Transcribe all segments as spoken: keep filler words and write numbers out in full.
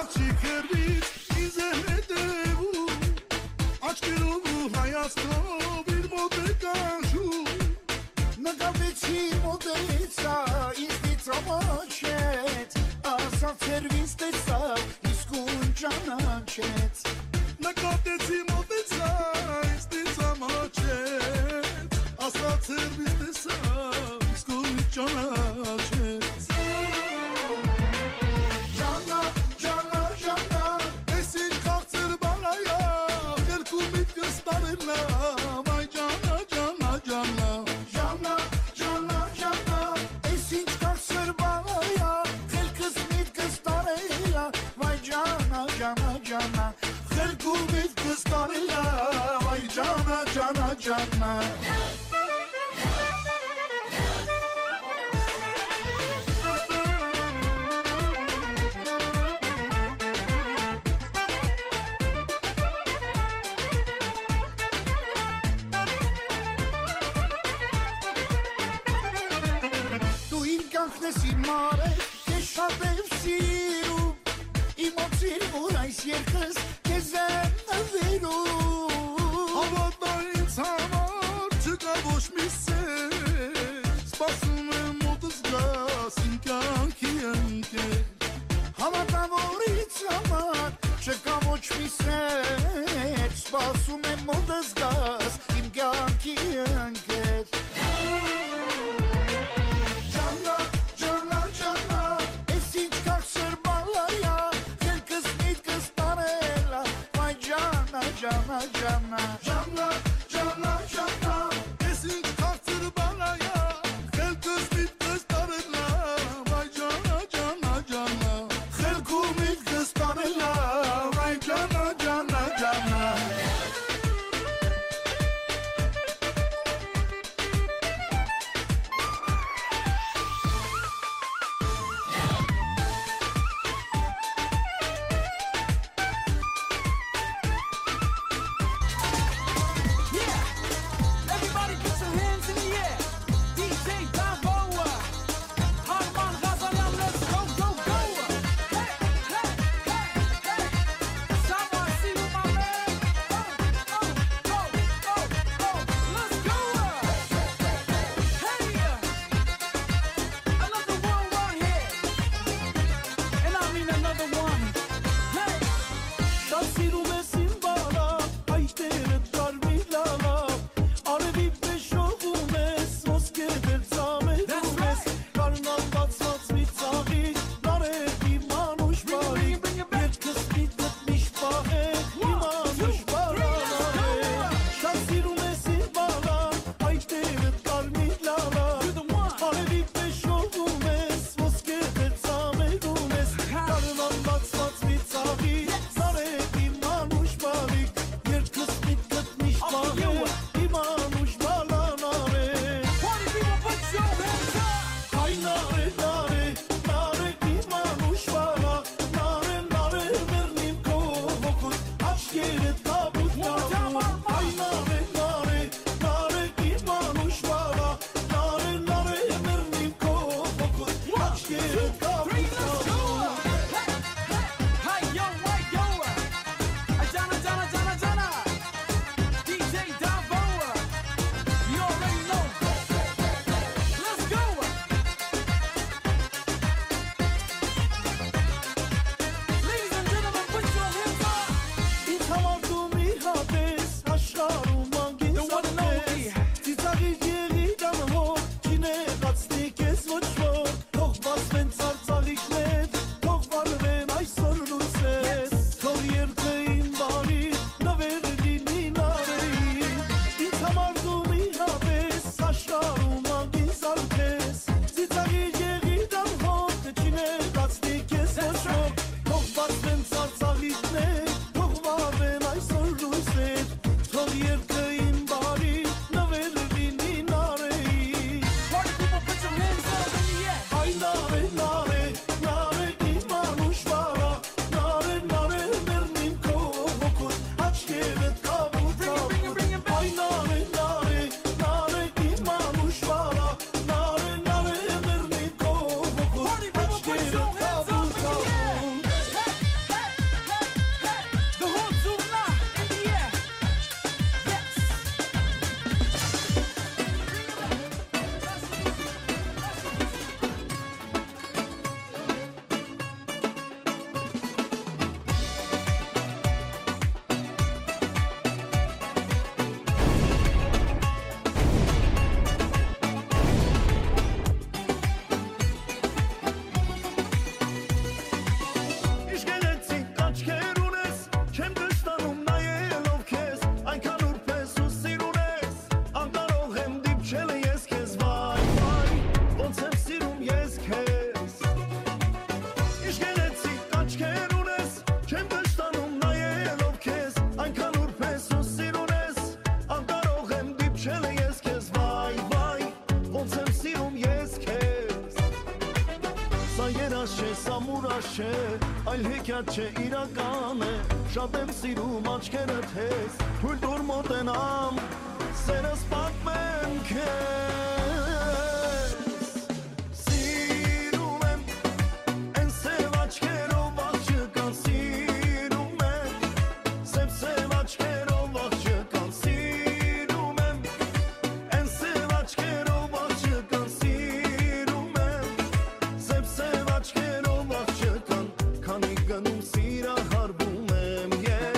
աղջի քերվից ինձ է հետևում աչքերով ու հայացքով իր մոտ է կանչում նկատեցի մոտեցա ինձնից ամաչեց ասաց հերվից տեսա իսկույն ճանաչեց նկատեցի մոտեցա ինձնից ամաչեց ասաց հերվից տեսա իսկույն ճանաչեց Ջանա, ջանա, ջանա Ես ինչ քաղցր բան այա երկու միտքս տարելա Այ ջանա, ջանա, ջանա Ջանա, ջանա, ջանա Ես ինչ քաղցր բան այա խելքս միտքս տարելա Վայ ջանա, ջանա, ջանա Երկու միտքս տարելա Այ ջանա, ջանա, ջանա Կանքնես իմ մարդ, կեզ շատ եմ սիրում Իմ օծիր, որ այս երկս կեզ եմ նվերում Հավատա ինձ համար չկա ոչ մի սեր Սպասում եմ մոտս գաս իմ կյանքի ընկեր Հավատա, որ ինձ համար չկա ոչ մի սեր Սպասում եմ մոտս գաս իմ կյանքի ընկեր Ջանա, ջանա, ջանա, ջանա, ջանա Ես ինչ քաղցր բան այա խելքս միտքս տարելա Այ ջանա, ջանա, ջանա խելքու միտքս տարելա Այ ջանա, ջանա, ջանա չէ, այլ հեքիաթ չէ իրական է, շատ եմ սիրում աչքերդ հեզ, թույլ տուր մոտենամ, սերս պատմեմ քեզ, սիրում եմ, են սև աչքերով աղջկան, սիրում եմ, սև սև աչքերով աղջկան, սիրում եմ, են սև աչքերով աղջկան, սիրում եմ, սև սև աչքերով աղջկան, քանի գնում սիրահարվում եմ ես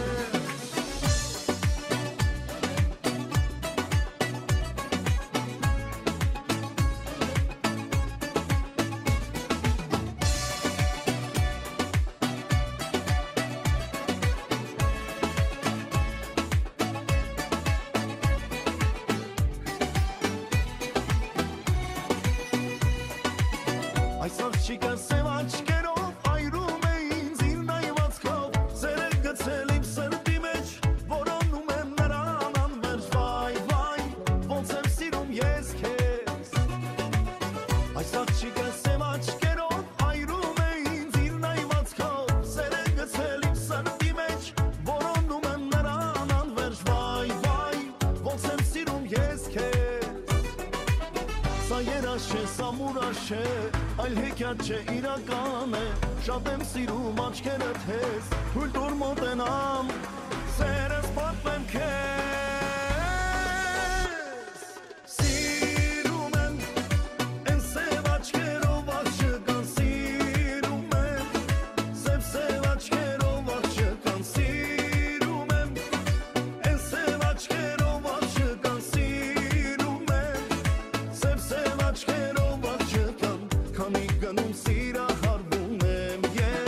Այս աղջիկը սև աչքերով այրում է ինձ իր նայվածքով Սեր է գցել իմ սրտի մեջ, որոնում եմ նրան անվերջ Վայ, վայ, ոնց եմ սիրում ես քեզ Այս աղջիկը սև աչքերով այրում է ինձ իր նայվածքով Սեր է գցել իմ սրտի մեջ, որոնում եմ նրան անվերջ Վայ, վայ, ոնց եմ սիրում ես քեզ Սա երազ չէ, սա մուրազ չէ, այլ հեքիաթ չէ իրական է, շատ եմ սիրում աչքերդ հեզ, թույլ տուր մոտենամ, սերս պատմեմ քեզ Սիրում եմ, են սև աչքերով աղջկան, սիրում եմ, սև սև աչքերով աղջկան, սիրում եմ, են սև աչքերով աղջկան, սիրում եմ Սև սև աչքերով աղջկան, քանի գնում սիրահարվում եմ ես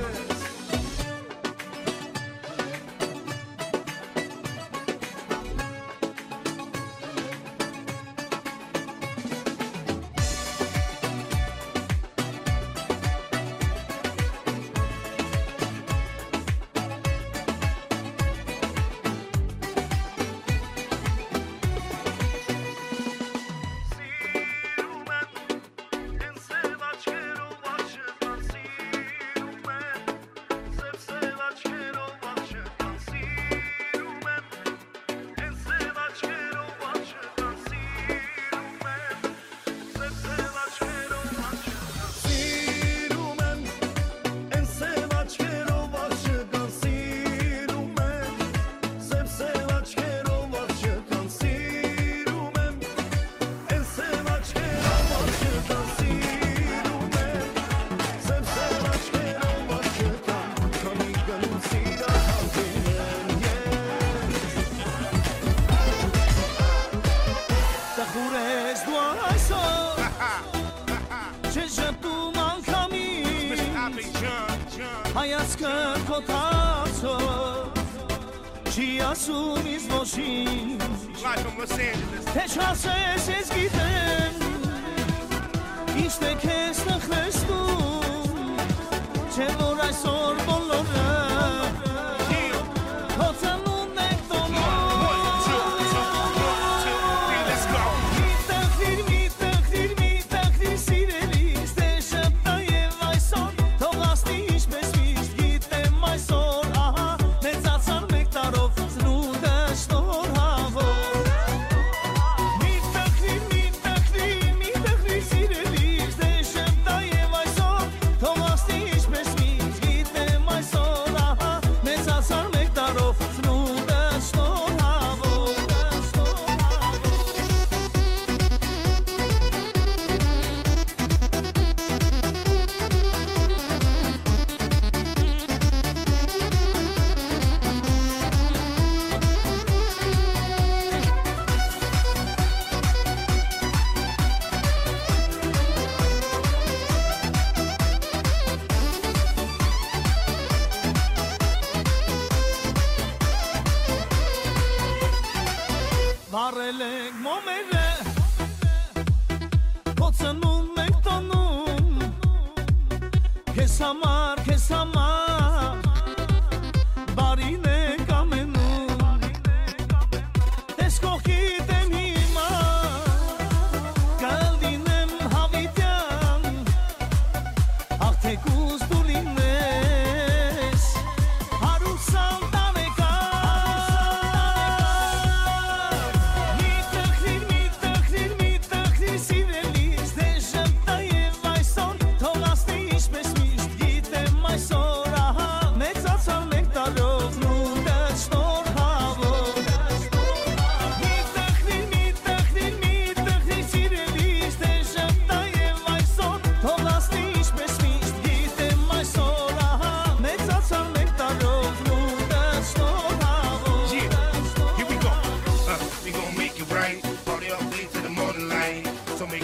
Սիրում եմ, են սև աչքերով աղջկան, սիրում եմ, սև սև աչքերով աղջկան, սիրում եմ, են սև աչքերով աղջկան, սիրում եմ, սև սև աչքերով աղջկան, սիրում եմ, են սև աչքերով աղջկան, սիրում եմ, սև սև աչքերով աղջկան, սիրում եմ Են սև աչքերով աղջկան, սիրում եմ, սև սև աչքերով աղջկան, քանի գնում սիրահարվում եմ ես Տխուր ես դու այսօր, չես ժպտում անգամից, հայացքը քո տածով, չի ասում ինձ ոչինչ Live from Los Angeles. Թե չասես ես գիտեմ, ինչ թե քեզ նխվեստում, չէ որ այսօր բոլորը, քո ծնունդն եք տոնում One, two, two, one, two, three, let's go. Մի տխվիր, մի տխվիր, մի տխվիր սիրելիս, թե շպտա և այսօր, թող ասնի ինչպես միշտ, գիտեմ այսօր, ահա, մեծացան մեկ տարով, ծնունդը շնորհավոր Մի տխվիր, մի տխվիր,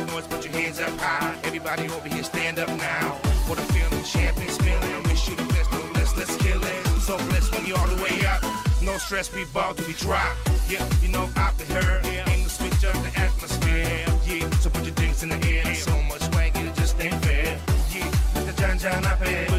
the noise, put your hands up high. Everybody over here, stand up now. What a feeling, champagne's feeling. I wish you the best, no less, let's kill it. So blessed when you're all the way up. No stress, we ball till we drop. Yeah, you know I've been heard. Aim to switch up the atmosphere. Yeah, so put your drinks in the air. So much swag, it just ain't fair. Yeah, the Jan Jan up here.